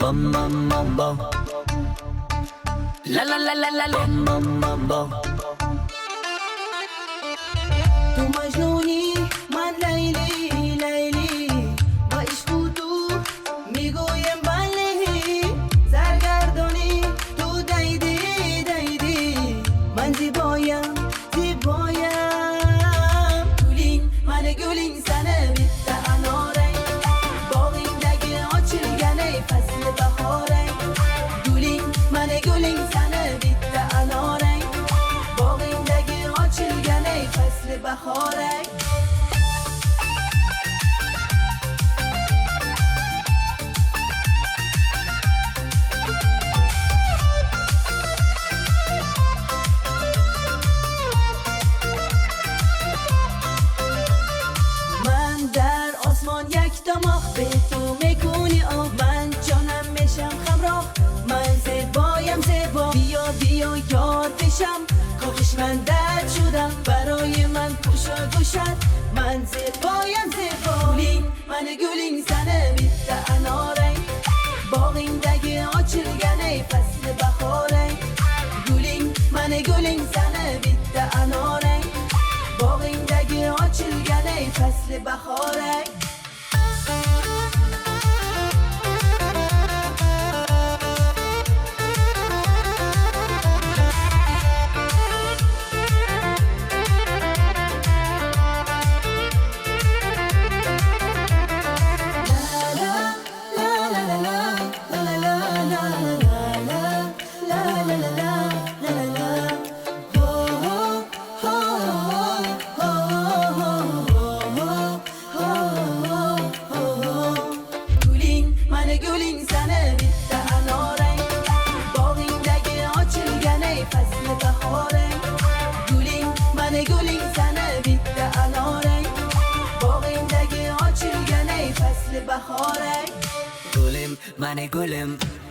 bum bum bum bum. La la la la la bum bum bum bum. تو مجنونی من لیلی لیلی با عشق تو میگویم بله سرگردانی تو دیدی دیدی من زیبایم زیبایم گلین من گلین سنه bitti anareng bağındaki açılgane faslı bahareng gülin من gülin sana bitti anareng bağındaki açılgane faslı bahareng یک دماغ به تو میکنی آب من جانم میشم خمراه من زیبایم زیبا بیا بیا یار بشم کاش من درد شدم برای من پوشا گوشد من زیبایم زیبا گلین من گلین سنه bitti anareng باغیندگی açılgane faslı bahareng gülin من gülin sana bitti anareng باغیندگی açılgane faslı bahareng گلین سنه bitti anareng باغیندگی açılgane faslı bahareng gülin من gülin sana bitti anareng باغیندگی açılgane faslı bahareng Gülüm, mane gülüm,